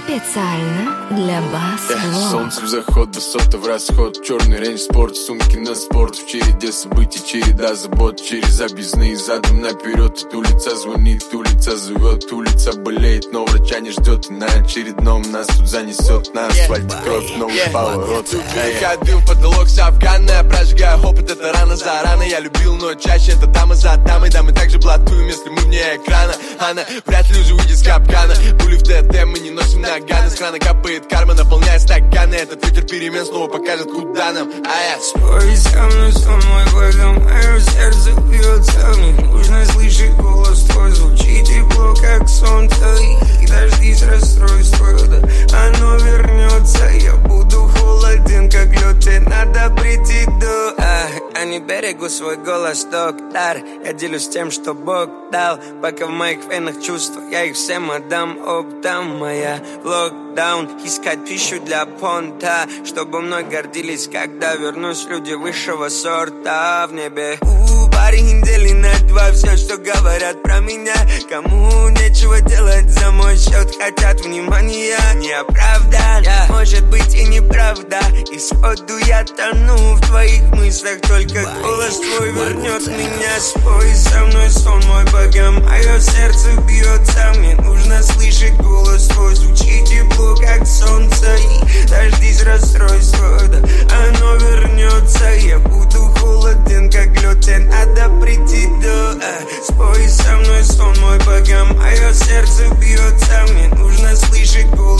Специально для Бас-Влог. Солнце в заход, высота в расход. Черный рейндж спорт, сумки на спорт. В череде событий, череда забот. Через объездные задом наперед. Улица звонит, улица зовет. Улица болеет, но врача не ждет. И на очередном нас тут занесет. На асфальте кровь, новый поворот. Ходил в потолок с афгана. Прожигая опыт, это рано за рано. Я любил, но чаще это дама за дамой. Да, мы также блатуем, если мы вне экрана. Она вряд ли уже выйдет с капкана. Пули в ТТ мы не носим наганы. С крана капает карма, наполняя стаканы. Этот ветер перемен снова покажет, куда нам. Спой со мной, сон мой богом. Мое сердце бьется. Мне нужно слышать голос твой. Звучит тепло, как солнце. И дождись расстройство, да оно вернется. Я буду холоден, как лед. И надо прийти до... Я не берегу свой голос, доктор. Я делюсь тем, что Бог дал. Пока в моих венах чувства, я их всем отдам оптом. Моя локдаун, искать пищу для понта, чтобы мной гордились, когда вернусь люди высшего сорта в небе. Парень недели на два, все, что говорят про меня. Кому нечего делать за мой счет, хотят внимания. Не оправдан, может быть и неправда. И сходу я тону в твоих мыслях. Только голос твой вернет меня. Спой со мной, сон мой богом. Мое сердце бьется. Мне нужно слышать голос твой. Звучит тепло, как солнце. И дождись расстройства, да оно вернется. Я буду холоден, как лед. И надо прийти до... Спой со мной, сон мой богом. Мое сердце бьется. Мне нужно слышать голос